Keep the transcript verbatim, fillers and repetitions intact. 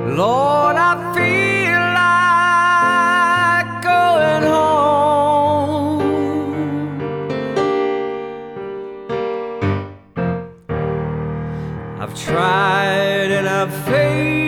Lord, I feel like going home. I've tried and I've failed,